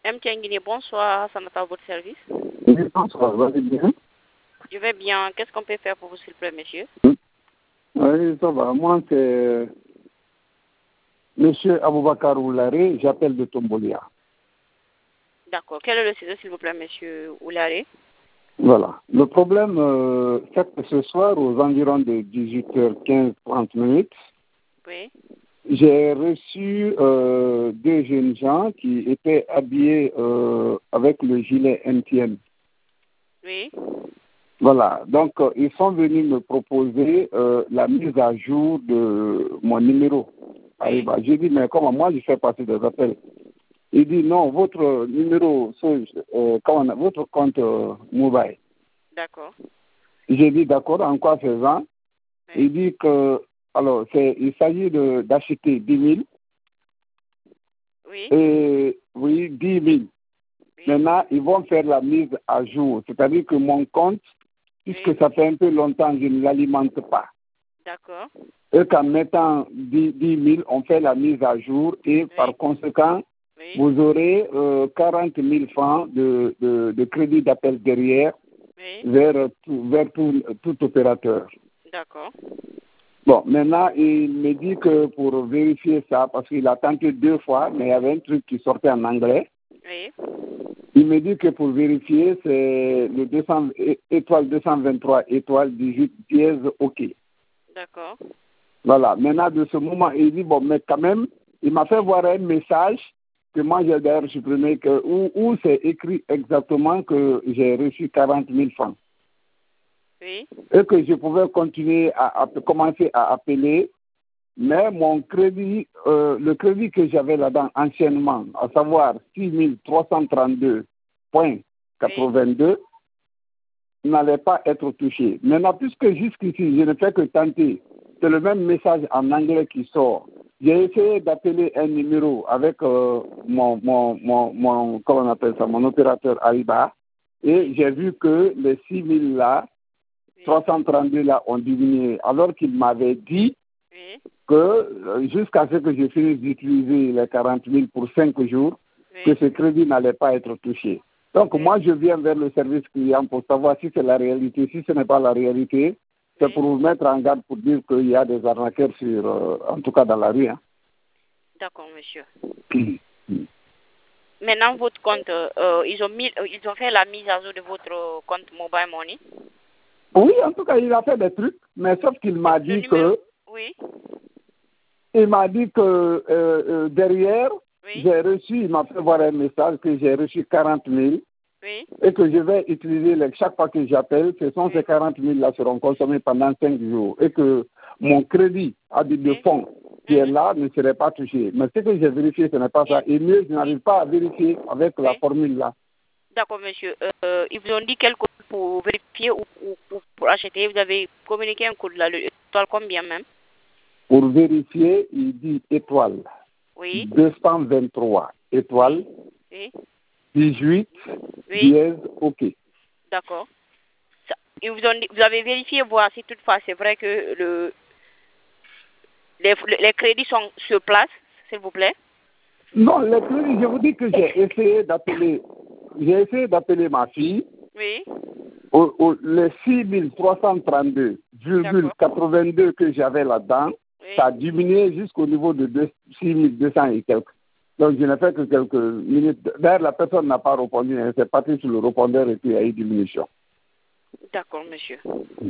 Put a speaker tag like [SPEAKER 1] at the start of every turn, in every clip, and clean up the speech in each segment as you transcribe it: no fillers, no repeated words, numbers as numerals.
[SPEAKER 1] MTN Guinée, bonsoir, ça m'attend à votre service.
[SPEAKER 2] Oui, bonsoir, vous allez bien?
[SPEAKER 1] Je vais bien. Qu'est-ce qu'on peut faire pour vous, s'il vous plaît, monsieur?
[SPEAKER 2] Oui, ça va. Moi, c'est Monsieur Aboubakar Oularé, j'appelle de Tombolia.
[SPEAKER 1] D'accord. Quel est le sujet, s'il vous plaît, monsieur Oularé?
[SPEAKER 2] Voilà. Le problème, c'est que ce soir, aux environs de 18h15, 30 minutes,
[SPEAKER 1] Oui.
[SPEAKER 2] j'ai reçu deux jeunes gens qui étaient habillés avec le gilet MTN.
[SPEAKER 1] Oui.
[SPEAKER 2] Voilà. Donc, ils sont venus me proposer la mise à jour de mon numéro.
[SPEAKER 1] Oui.
[SPEAKER 2] J'ai dit, mais comment moi, je fais partie des appels. Il dit, non, votre numéro, votre compte mobile.
[SPEAKER 1] D'accord.
[SPEAKER 2] J'ai dit, d'accord, en quoi faisant?
[SPEAKER 1] Oui.
[SPEAKER 2] Il dit que, alors, il s'agit d'acheter 10 000.
[SPEAKER 1] Oui.
[SPEAKER 2] Et, oui, 10 000.
[SPEAKER 1] Oui.
[SPEAKER 2] Maintenant, ils vont faire la mise à jour. C'est-à-dire que mon compte, puisque
[SPEAKER 1] Oui.
[SPEAKER 2] ça fait un peu longtemps, je ne l'alimente pas.
[SPEAKER 1] D'accord.
[SPEAKER 2] Et qu'en mettant 10 000, on fait la mise à jour et par conséquent,
[SPEAKER 1] Oui.
[SPEAKER 2] vous aurez 40 000 francs de crédit d'appel derrière
[SPEAKER 1] Oui.
[SPEAKER 2] vers tout opérateur.
[SPEAKER 1] D'accord.
[SPEAKER 2] Bon, maintenant, il me dit que pour vérifier ça, parce qu'il a tenté 2 fois, mais il y avait un truc qui sortait en anglais.
[SPEAKER 1] Oui.
[SPEAKER 2] Il me dit que pour vérifier, c'est le étoile 223, étoile 18, dièse, OK.
[SPEAKER 1] D'accord.
[SPEAKER 2] Voilà. Maintenant, de ce moment, il dit, bon, mais quand même, il m'a fait voir un message que moi, j'ai d'ailleurs supprimé, où c'est écrit exactement que j'ai reçu 40 000 francs.
[SPEAKER 1] Oui.
[SPEAKER 2] Et que je pouvais continuer à commencer à appeler, mais mon crédit, le crédit que j'avais là-dedans anciennement, à savoir 6 332,82, n'allait pas être touché. Maintenant, puisque jusqu'ici, je ne fais que tenter, c'est le même message en anglais qui sort. J'ai essayé d'appeler un numéro avec comment on appelle ça, mon opérateur Ariba, et j'ai vu que les 6 000 là, 332 là ont diminué, alors qu'il m'avait dit que jusqu'à ce que je finisse d'utiliser les 40 000 pour 5 jours, que ce crédit n'allait pas être touché. Donc moi, je viens vers le service client pour savoir si c'est la réalité. Si ce n'est pas la réalité, c'est pour vous mettre en garde pour dire qu'il y a des arnaqueurs en tout cas dans la rue. Hein.
[SPEAKER 1] D'accord, monsieur. Maintenant, votre compte, ils ont fait la mise à jour de votre compte Mobile Money.
[SPEAKER 2] Oui, en tout cas, il a fait des trucs, mais sauf qu'il m'a dit que...
[SPEAKER 1] Oui.
[SPEAKER 2] Il m'a dit que derrière, j'ai reçu, il m'a fait voir un message que j'ai reçu 40 000 et que je vais utiliser chaque fois que j'appelle, ces 40 000 là seront consommés pendant 5 jours et que mon crédit à de fonds qui est là ne serait pas touché. Mais ce que j'ai vérifié, ce n'est pas ça. Et mieux, je n'arrive pas à vérifier avec la formule là.
[SPEAKER 1] D'accord, monsieur. Ils vous ont dit quel code pour vérifier ou pour acheter. Vous avez communiqué un code là, le étoile combien même?
[SPEAKER 2] Pour vérifier, il dit étoile.
[SPEAKER 1] Oui.
[SPEAKER 2] 223 étoile.
[SPEAKER 1] Oui.
[SPEAKER 2] 18 dièse, OK.
[SPEAKER 1] D'accord. Vous avez vérifié voir si toutefois c'est vrai que les crédits sont sur place, s'il vous plaît?
[SPEAKER 2] Non, les crédits, je vous dis que j'ai essayé d'appeler ma fille.
[SPEAKER 1] Oui.
[SPEAKER 2] Les 6332,82 que j'avais là-dedans, ça a diminué jusqu'au niveau de 6200 et quelques. Donc, je n'ai fait que quelques minutes. D'ailleurs, la personne n'a pas répondu. Elle s'est partie sur le répondeur et puis il y a eu diminution.
[SPEAKER 1] D'accord, monsieur.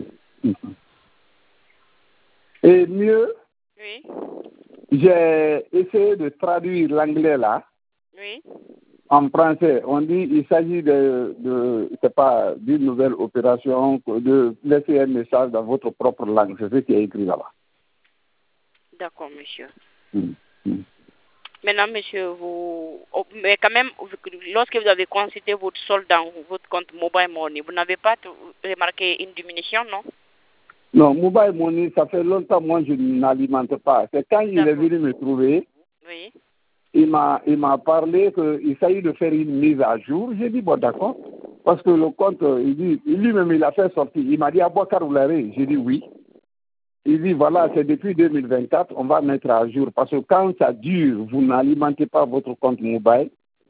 [SPEAKER 2] Et mieux,
[SPEAKER 1] oui.
[SPEAKER 2] J'ai essayé de traduire l'anglais là.
[SPEAKER 1] Oui.
[SPEAKER 2] En français, on dit il s'agit c'est pas d'une nouvelle opération, de laisser un message dans votre propre langue. C'est ce qui est écrit là-bas.
[SPEAKER 1] D'accord, monsieur. Maintenant, monsieur, mais quand même, lorsque vous avez consulté votre solde dans votre compte Mobile Money, vous n'avez pas remarqué une diminution, non?
[SPEAKER 2] Non, Mobile Money, ça fait longtemps, moi, je n'alimente pas. C'est quand il est venu me trouver,
[SPEAKER 1] oui.
[SPEAKER 2] il m'a parlé qu'il s'agit de faire une mise à jour. J'ai dit, bon, d'accord. Parce que le compte, lui-même, il a fait sortir. Il m'a dit, Aboubakar Oularé. J'ai dit, oui. Il dit, voilà, c'est depuis 2024, on va mettre à jour. Parce que quand ça dure, vous n'alimentez pas votre compte mobile,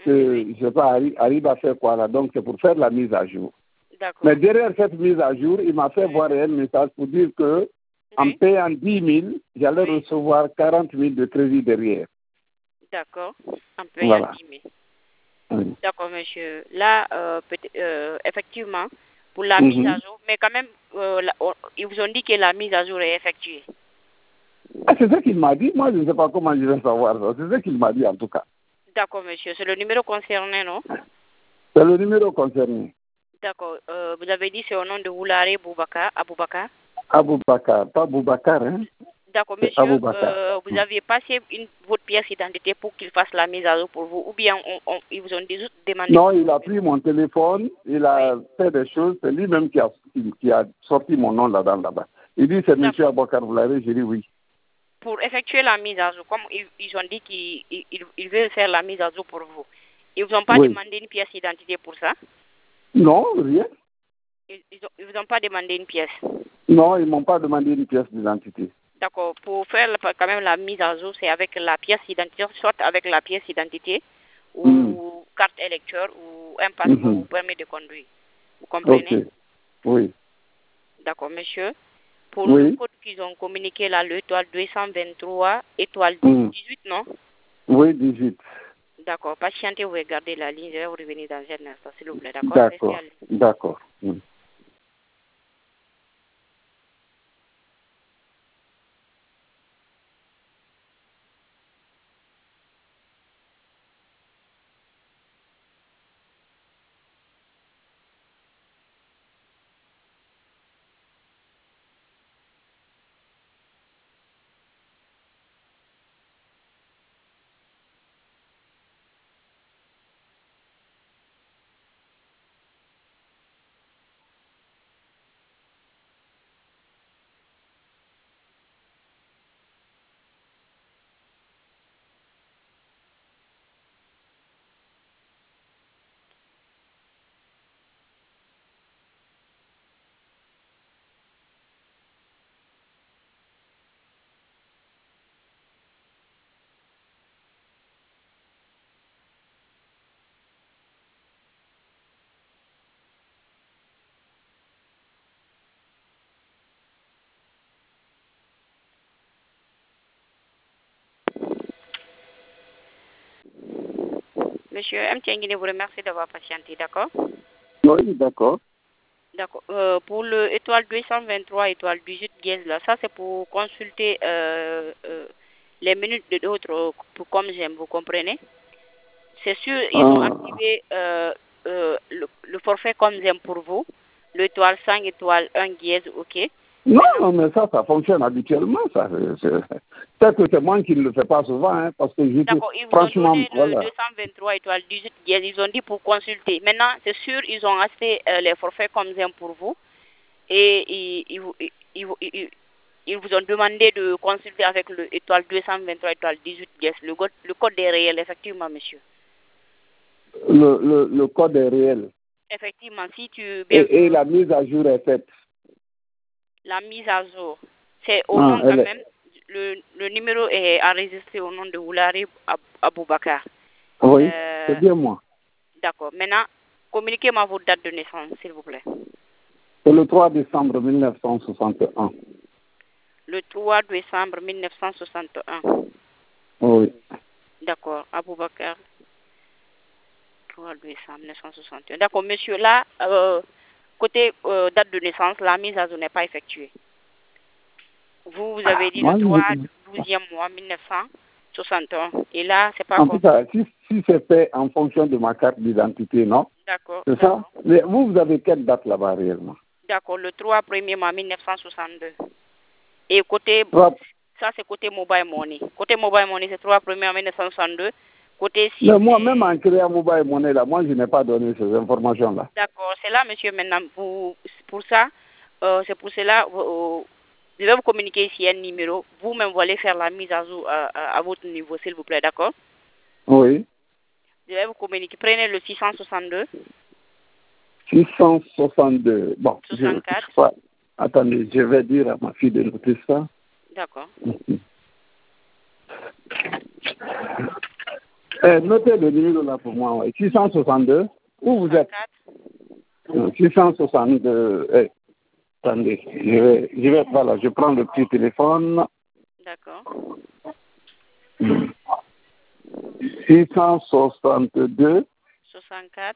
[SPEAKER 2] que, je sais pas, arrive à faire quoi là. Donc, c'est pour faire la mise à jour. Mais derrière cette mise à jour, il m'a fait voir un message pour dire que en payant 10 000, j'allais recevoir 40 000 de crédit derrière.
[SPEAKER 1] D'accord. En payant 10 000. Oui. D'accord, monsieur. Là, effectivement, pour la mise à jour, mais quand même, ils vous ont dit que la mise à jour est effectuée.
[SPEAKER 2] Ah, c'est ça qu'il m'a dit. Moi, je ne sais pas comment je vais savoir ça. C'est ça qu'il m'a dit en tout cas.
[SPEAKER 1] D'accord, monsieur. C'est le numéro concerné, non?
[SPEAKER 2] C'est le numéro concerné.
[SPEAKER 1] D'accord. Vous avez dit c'est au nom de Woulare Aboubakar.
[SPEAKER 2] Aboubakar, pas Boubacar, hein?
[SPEAKER 1] D'accord, monsieur. Vous aviez passé votre pièce d'identité pour qu'il fasse la mise à jour pour vous, ou bien ils vous ont juste demandé...
[SPEAKER 2] Non, il a pris mon téléphone, il a fait des choses, c'est lui-même qui a sorti mon nom là-bas. Il dit c'est monsieur Aboubakar Woulare, j'ai dit oui.
[SPEAKER 1] Pour effectuer la mise à jour, comme ils ont dit qu'ils veulent faire la mise à jour pour vous, ils vous ont pas demandé une pièce d'identité pour ça?
[SPEAKER 2] Non, rien.
[SPEAKER 1] Ils vous ont pas demandé une pièce?
[SPEAKER 2] Non, ils m'ont pas demandé une pièce d'identité.
[SPEAKER 1] D'accord. Pour faire quand même la mise à jour, c'est avec la pièce d'identité, soit avec la pièce d'identité ou carte électeur ou un passeport ou permis de conduire. Vous comprenez?
[SPEAKER 2] Oui.
[SPEAKER 1] D'accord, monsieur. Pour le code qu'ils ont communiqué là, l'étoile 223, étoile 18, non?
[SPEAKER 2] Oui, 18.
[SPEAKER 1] D'accord. Patientez, vous regardez la ligne, je vais vous revenir dans un instant, s'il vous plaît, d'accord?
[SPEAKER 2] D'accord.
[SPEAKER 1] Monsieur M. Tiengine vous remercie d'avoir patienté, d'accord?
[SPEAKER 2] Oui, d'accord.
[SPEAKER 1] D'accord. Pour le étoile 223, étoile 18 dièse, là, ça c'est pour consulter les minutes de d'autres comme j'aime, vous comprenez? C'est sûr, ils ont activé le forfait comme j'aime pour vous, l'étoile 5, étoile 1 dièse, ok?
[SPEAKER 2] Non, mais ça fonctionne habituellement, ça. Peut-être que c'est moi qui ne le fais pas souvent, hein, parce que
[SPEAKER 1] d'accord, ils vous ont donné le 223 étoile 18 dièse, ils ont dit pour consulter. Maintenant, c'est sûr, ils ont acheté les forfaits comme j'aime pour vous, et ils vous ont demandé de consulter avec le étoile 223 étoile 18 dièse. Le code est réel, effectivement, monsieur.
[SPEAKER 2] Le code est réel.
[SPEAKER 1] Effectivement, si tu...
[SPEAKER 2] Et la mise à jour est faite.
[SPEAKER 1] La mise à jour, c'est au nom quand même, le numéro est enregistré au nom de Woulare Aboubakar.
[SPEAKER 2] Oui, c'est bien moi.
[SPEAKER 1] D'accord. Maintenant, communiquez-moi votre date de naissance, s'il vous plaît.
[SPEAKER 2] C'est le 3 décembre 1961.
[SPEAKER 1] Le 3 décembre 1961.
[SPEAKER 2] Oui.
[SPEAKER 1] D'accord, Aboubakar. 3 décembre 1961. D'accord, monsieur, là, côté date de naissance, la mise à jour n'est pas effectuée. Vous avez dit le 3 12e mois 1961. Et là, c'est pas
[SPEAKER 2] en tout cas, si c'est fait en fonction de ma carte d'identité, non?
[SPEAKER 1] D'accord.
[SPEAKER 2] C'est ça? Mais vous avez quelle date là-bas réellement?
[SPEAKER 1] D'accord, le 3 1er mois 1962. Et côté, ça c'est côté mobile money. Côté mobile money, c'est 3 1er mois 1962. Côté 6.
[SPEAKER 2] Mais moi, même en créant mobile money, là, moi, je n'ai pas donné ces informations-là.
[SPEAKER 1] D'accord, c'est là, monsieur, maintenant, pour ça, c'est pour cela, je vais vous communiquer ici un numéro. Vous-même, vous allez faire la mise à jour à votre niveau, s'il vous plaît, d'accord?
[SPEAKER 2] Oui.
[SPEAKER 1] Je vais vous communiquer. Prenez le 662.
[SPEAKER 2] 662. Bon,
[SPEAKER 1] 64.
[SPEAKER 2] Attendez, je vais dire à ma fille de noter ça.
[SPEAKER 1] D'accord.
[SPEAKER 2] Notez le numéro là pour moi. Ouais. 662. Où vous êtes? 662. Attendez, je vais voilà, je prends le petit téléphone.
[SPEAKER 1] D'accord.
[SPEAKER 2] 662
[SPEAKER 1] 64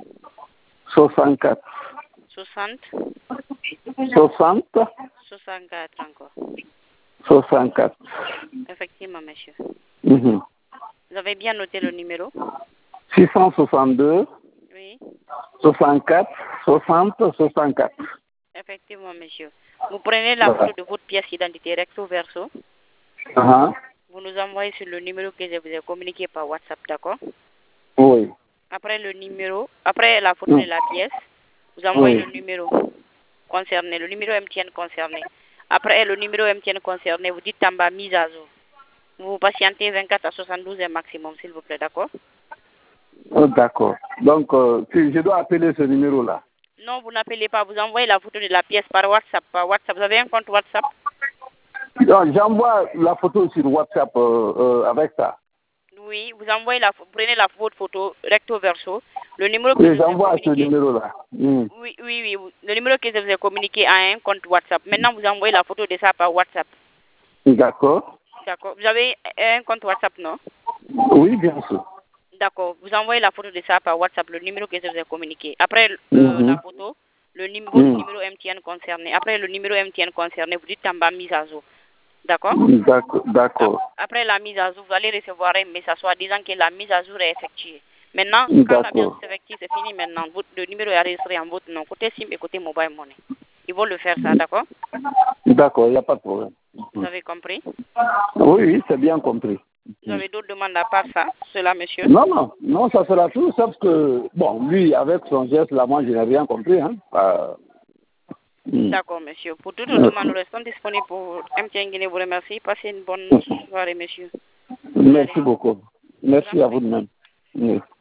[SPEAKER 2] 64
[SPEAKER 1] 60
[SPEAKER 2] 60
[SPEAKER 1] 64 encore.
[SPEAKER 2] 64.
[SPEAKER 1] Effectivement, monsieur.
[SPEAKER 2] Mhm.
[SPEAKER 1] Vous avez bien noté le numéro?
[SPEAKER 2] 662
[SPEAKER 1] Oui.
[SPEAKER 2] 64 60 64.
[SPEAKER 1] Effectivement, monsieur. Vous prenez la photo de votre pièce d'identité recto verso. Vous nous envoyez sur le numéro que je vous ai communiqué par WhatsApp, d'accord?
[SPEAKER 2] Oui.
[SPEAKER 1] Après la photo de la pièce, vous envoyez le numéro concerné, le numéro MTN concerné. Après le numéro MTN concerné, vous dites en bas mise à jour. Vous patientez 24 à 72 heures maximum, s'il vous plaît, d'accord?
[SPEAKER 2] D'accord. Donc, si je dois appeler ce numéro-là.
[SPEAKER 1] Non, vous n'appelez pas. Vous envoyez la photo de la pièce par WhatsApp. Vous avez un compte WhatsApp?
[SPEAKER 2] J'envoie la photo sur WhatsApp avec ça.
[SPEAKER 1] Oui, vous envoyez prenez votre photo recto verso. Le numéro
[SPEAKER 2] que j'envoie ce numéro-là.
[SPEAKER 1] Oui. Le numéro que je vous ai communiqué a un compte WhatsApp. Maintenant, vous envoyez la photo de ça par WhatsApp.
[SPEAKER 2] D'accord.
[SPEAKER 1] D'accord. Vous avez un compte WhatsApp, non?
[SPEAKER 2] Oui, bien sûr.
[SPEAKER 1] D'accord. Vous envoyez la photo de ça par WhatsApp, le numéro que je vous ai communiqué. Après la photo, votre numéro MTN concerné. Après le numéro MTN concerné, vous dites en bas mise à jour. D'accord?
[SPEAKER 2] D'accord.
[SPEAKER 1] Après la mise à jour, vous allez recevoir un message soit disant que la mise à jour est effectuée. Maintenant, quand la mise à jour est effectuée, c'est fini maintenant. Le numéro est enregistré en votre nom, côté SIM et côté mobile money. Ils vont le faire ça, d'accord?
[SPEAKER 2] D'accord, il n'y a pas de problème.
[SPEAKER 1] Vous avez compris?
[SPEAKER 2] Oui, c'est bien compris.
[SPEAKER 1] Vous avez d'autres demandes à part ça, cela, monsieur?
[SPEAKER 2] Non, ça sera tout, sauf que, bon, lui, avec son geste là, moi, je n'ai rien compris. Hein.
[SPEAKER 1] D'accord, monsieur. Pour toutes nos demandes, nous restons disponibles pour MTN Guinée. Vous remercie. Passez une bonne soirée, monsieur.
[SPEAKER 2] Merci beaucoup. Merci à vous de même. Oui.